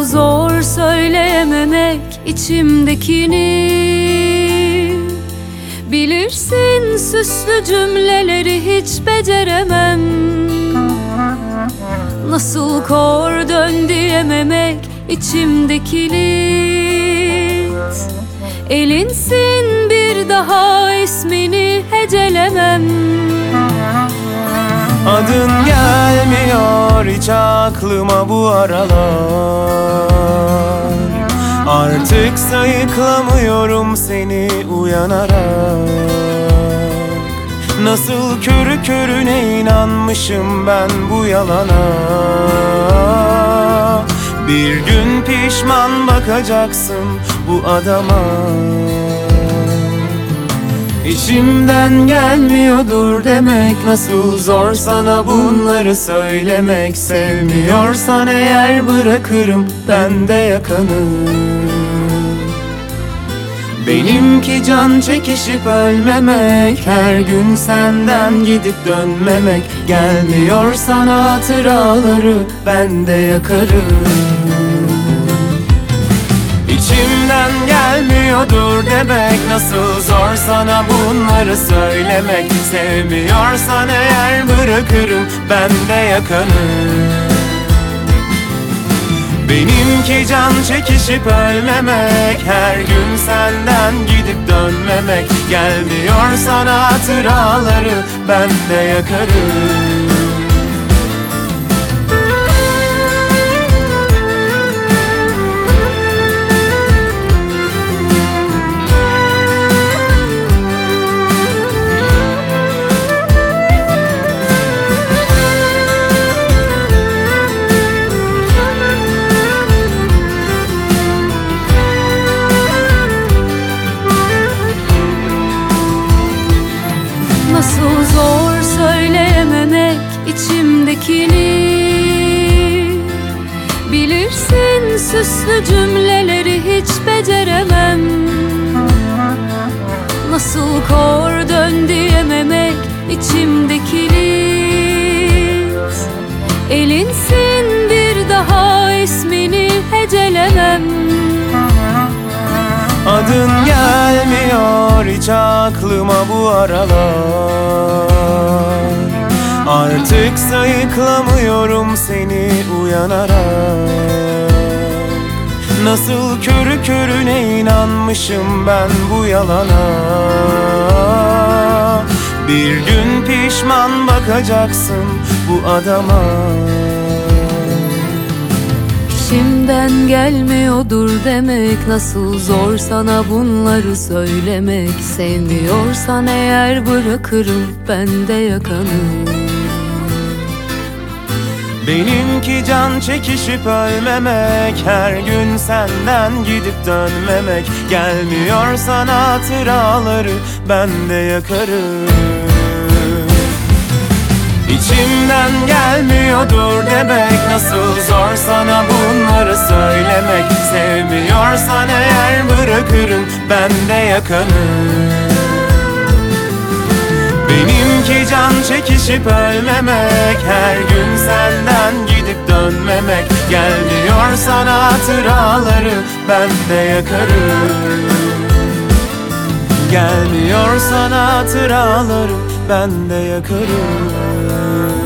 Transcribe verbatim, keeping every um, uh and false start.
Nasıl zor söyleyememek içimdekini. Bilirsin süslü cümleleri hiç beceremem. Nasıl kor dön diyememek içimdeki kilit. Elinsin bir daha ismini hecelemem. Adın gelmiyor hiç aklıma bu aralar. Artık sayıklamıyorum seni uyanarak. Nasıl körü körüne inanmışım ben bu yalana. Bir gün pişman bakacaksın bu adama. İçimden gelmiyordur demek, nasıl zor sana bunları söylemek. Sevmiyorsan eğer bırakırım ben de yakanı. Benimki can çekişip ölmemek, her gün senden gidip dönmemek. Gelmiyor sana hatıraları ben de yakarım. İçimden gelmiyordur demek, nasıl zor sana bunları söylemek. Sevmiyorsan eğer bırakırım ben de yakanı. Benimki can çekişip ölmemek, her gün senden gidip dönmemek. Gelmiyor sana hatıraları ben de yakarım. Nasıl zor söyleyememek içimdekini. Bilirsin süslü cümleleri hiç beceremem. Nasıl kor dön diyememek içimdeki kilit. Elinsin bir daha ismini hecelemem. Adın gelmiyor hiç aklıma bu aralar. Artık sayıklamıyorum seni uyanarak. Nasıl körü körüne inanmışım ben bu yalana. Bir gün pişman bakacaksın bu adama. İçimden gelmiyordur demek, nasıl zor sana bunları söylemek. Sevmiyorsan eğer bırakırım ben de yakanı. Benimki can çekişip ölmemek, her gün senden gidip dönmemek. Gelmiyor sana hatıraları ben de yakarım. İçimden gelmiyordur demek, nasıl zor sana bunları söylemek. Sevmiyorsan eğer bırakırım ben de yakanı. Benimki can çekişip ölmemek, her gün senden gidip dönmemek. Gelmiyor sana hatıraları ben de yakarım. Gelmiyor sana hatıraları ben de yakarım.